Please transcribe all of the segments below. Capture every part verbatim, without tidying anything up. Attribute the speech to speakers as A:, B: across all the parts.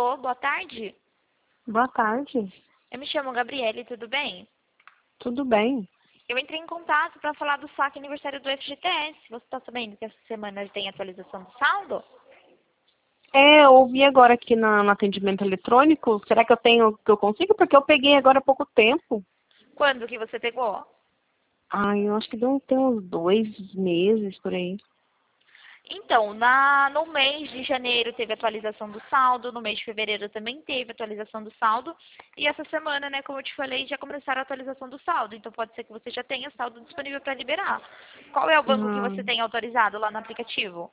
A: Alô, boa tarde.
B: Boa tarde.
A: Eu me chamo Gabriele, tudo bem?
B: Tudo bem?
A: Eu entrei em contato para falar do saque aniversário do F G T S. Você está sabendo que essa semana tem atualização do saldo?
B: É, eu ouvi agora aqui na, no atendimento eletrônico. Será que eu tenho, que eu consigo? Porque eu peguei agora há pouco tempo.
A: Quando que você pegou?
B: Ai, eu acho que deu, tem uns dois meses por aí.
A: Então, na, no mês de janeiro teve atualização do saldo, no mês de fevereiro também teve atualização do saldo, e essa semana, né, como eu te falei, já começaram a atualização do saldo, então pode ser que você já tenha saldo disponível para liberar. Qual é o banco que você
B: Hum,
A: tem autorizado lá no aplicativo?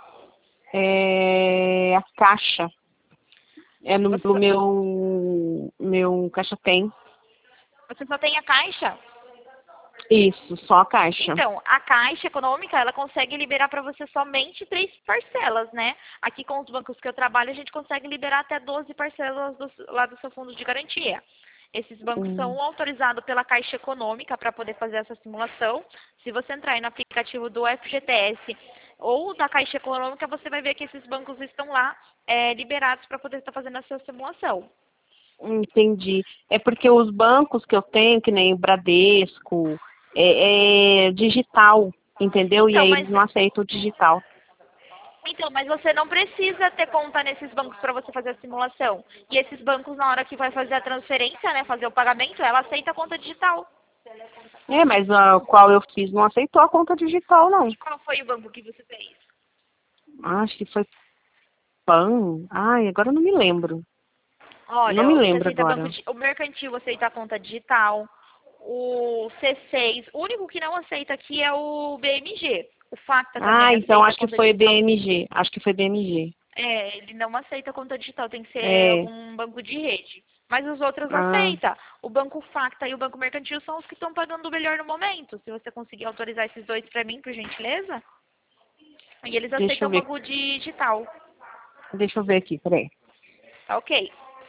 B: é a caixa. É no, no
A: Você,
B: meu, meu caixa tem.
A: você só tem a Caixa?
B: Isso, só a caixa.
A: Então, a Caixa Econômica, ela consegue liberar para você somente três parcelas, né? Aqui com os bancos que eu trabalho, a gente consegue liberar até doze parcelas do, lá do seu fundo de garantia. Esses bancos
B: Hum,
A: são autorizados pela Caixa Econômica para poder fazer essa simulação. Se você entrar aí no aplicativo do F G T S ou da Caixa Econômica, você vai ver que esses bancos estão lá é, liberados para poder estar fazendo essa simulação.
B: entendi. É porque os bancos que eu tenho, que nem o Bradesco, é, é digital, entendeu? E
A: Então,
B: aí
A: mas
B: eles não aceitam o digital.
A: Então, mas você não precisa ter conta nesses bancos para você fazer a simulação. E esses bancos, na hora que vai fazer a transferência, né, fazer o pagamento, ela aceita a conta digital.
B: É, mas a qual eu fiz não aceitou a conta digital, não.
A: E qual foi o banco que você fez?
B: Acho que foi PAN. Ai, agora eu não me lembro. Não me
A: Olha, você
B: lembro
A: aceita banco,
B: agora.
A: di- o mercantil aceita a conta digital, o C seis, o único que não aceita aqui é o B M G. O Facta
B: Ah,
A: também
B: então
A: aceita a
B: acho que
A: conta
B: foi
A: digital.
B: B M G. Acho que foi B M G.
A: É, ele não aceita a conta digital, tem que ser
B: É.
A: algum banco de rede. Mas os outros
B: Ah,
A: aceita. O Banco Facta e o Banco Mercantil são os que estão pagando o melhor no momento. Se você conseguir autorizar esses dois para mim, por gentileza. E eles
B: deixa eu
A: aceitam o
B: ver.
A: banco digital.
B: Deixa eu ver aqui, peraí.
A: Tá ok.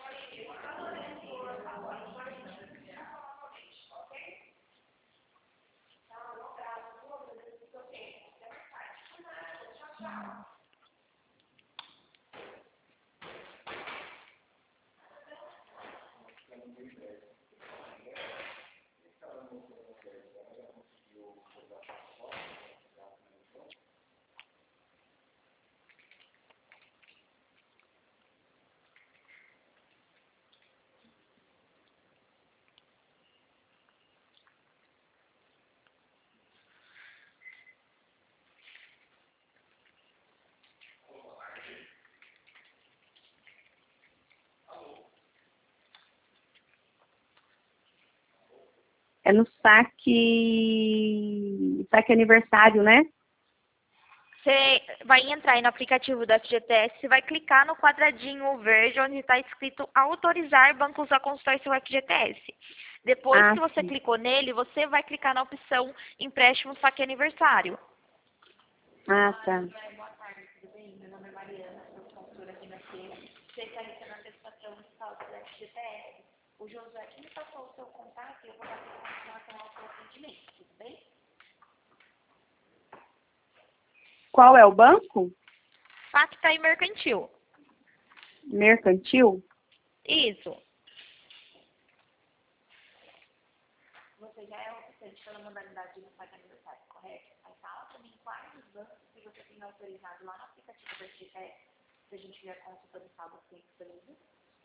B: É no saque. Saque aniversário, né?
A: Você vai entrar aí no aplicativo da F G T S, você vai clicar no quadradinho verde onde está escrito autorizar bancos a consultar seu F G T S. Depois
B: Ah,
A: que você
B: sim.
A: clicou nele, você vai clicar na opção empréstimo saque aniversário.
B: Ah, tá.
A: Você está recebendo a prestação de saldo da F G T S. O Josué me passou o seu contato e eu vou dar continuação ao seu atendimento, tudo bem?
B: Qual é o banco?
A: Facta e Mercantil.
B: Mercantil?
A: Isso. Você já é oficiante pela modalidade do saque aniversário, correto? Aí fala para mim quais os bancos que você tem autorizado lá no aplicativo da F G T S, se a gente estiver consultando saldo assim disponível.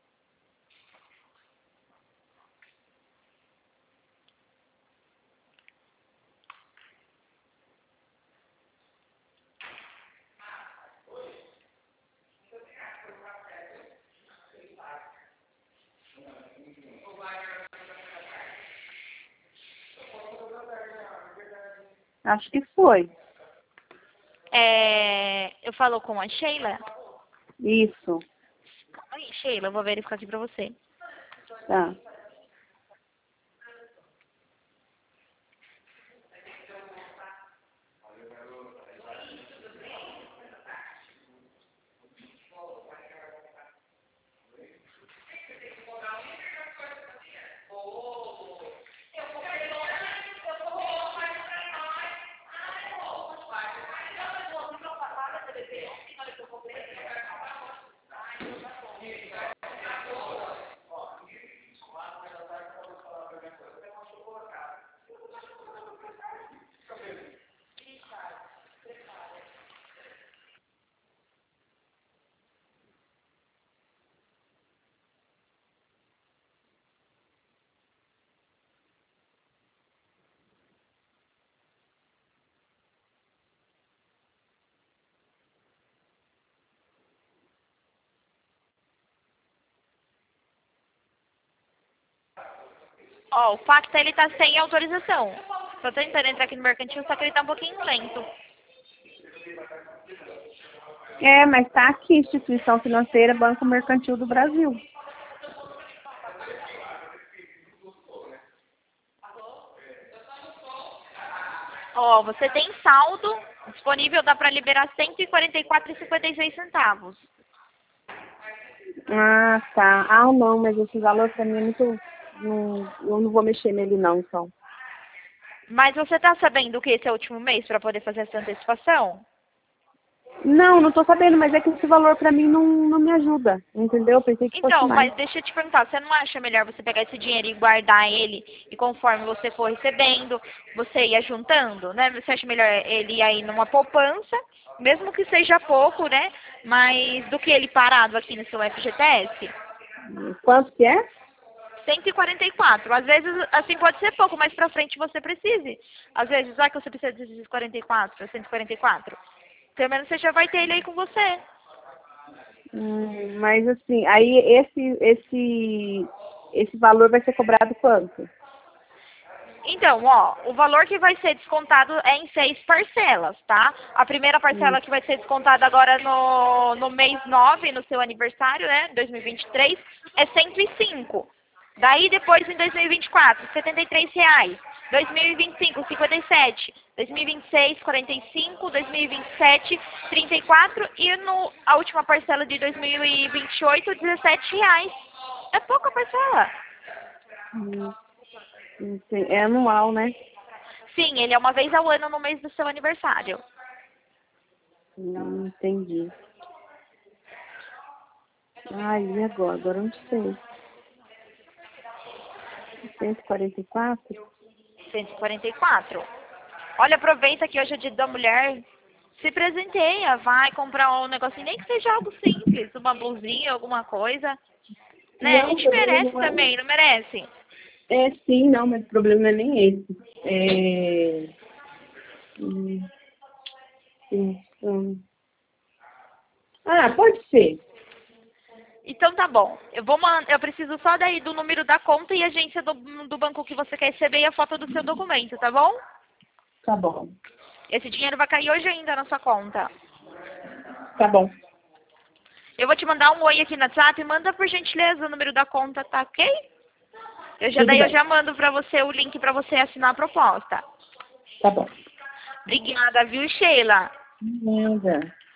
B: Acho que foi.
A: É, eu falo com a Sheila.
B: Isso.
A: Oi, Sheila, eu vou verificar aqui para você.
B: Tá.
A: Ó, o Pacta, ele tá sem autorização. Tô tentando entrar aqui no mercantil, só que ele tá um pouquinho lento.
B: É, mas tá aqui, Instituição Financeira Banco Mercantil do Brasil.
A: Ó, você tem saldo disponível, dá pra liberar cento e quarenta e quatro reais e cinquenta e seis centavos.
B: Ah, tá. Ah, não, mas esse valor pra mim é muito... Não, eu não vou mexer nele não, então.
A: Mas você tá sabendo que esse é o último mês pra poder fazer essa antecipação?
B: Não, não tô sabendo, mas é que esse valor pra mim não, não me ajuda, entendeu? Eu pensei que fosse
A: Então,
B: mais.
A: mas deixa eu te perguntar, você não acha melhor você pegar esse dinheiro e guardar ele e conforme você for recebendo, você ia juntando, né? Você acha melhor ele ir aí numa poupança, mesmo que seja pouco, né? Mas do que ele parado aqui no seu F G T S?
B: Quanto que é?
A: cento e quarenta e quatro. Às vezes, assim, pode ser pouco, mas pra frente você precise. Às vezes, vai que você precisa desses quarenta e quatro, cento e quarenta e quatro. Pelo menos você já vai ter ele aí com você.
B: Hum, mas assim, aí esse, esse, esse valor vai ser cobrado quanto?
A: Então, ó, o valor que vai ser descontado é em seis parcelas, tá? A primeira
B: Hum.
A: parcela que vai ser descontada agora no, no mês nove, no seu aniversário, né, dois mil e vinte e três, é cento e cinco. Daí depois em dois mil e vinte e quatro, setenta e três reais. dois mil e vinte e cinco, cinquenta e sete. dois mil e vinte e seis, quarenta e cinco. dois mil e vinte e sete, trinta e quatro. E no, a última parcela de dois mil e vinte e oito, dezessete reais. É pouca parcela.
B: Hum, não sei, é anual, né?
A: Sim, ele é uma vez ao ano no mês do seu aniversário.
B: Hum, entendi. Ai, e agora? Agora eu não sei. cento e quarenta e quatro?
A: cento e quarenta e quatro. Olha, aproveita que hoje é dia da mulher. Se presenteia, vai comprar um negocinho, nem que seja algo simples, uma blusinha, alguma coisa. Né? A
B: Não, o
A: gente
B: problema
A: merece
B: não é.
A: também, não merece?
B: É sim, não, mas o problema não é nem esse. É. Hum, hum, hum. Ah, pode ser.
A: Então tá bom. Eu vou man... eu preciso só daí do número da conta e agência do, do banco que você quer receber e a foto do seu documento, tá bom?
B: Tá bom.
A: Esse dinheiro vai cair hoje ainda na sua conta.
B: Tá bom.
A: Eu vou te mandar um oi aqui no WhatsApp, manda por gentileza o número da conta, tá ok? Eu já
B: Tudo
A: daí eu
B: bem.
A: já mando pra você o link pra você assinar a proposta.
B: Tá bom.
A: Obrigada, viu, Sheila?
B: Nada.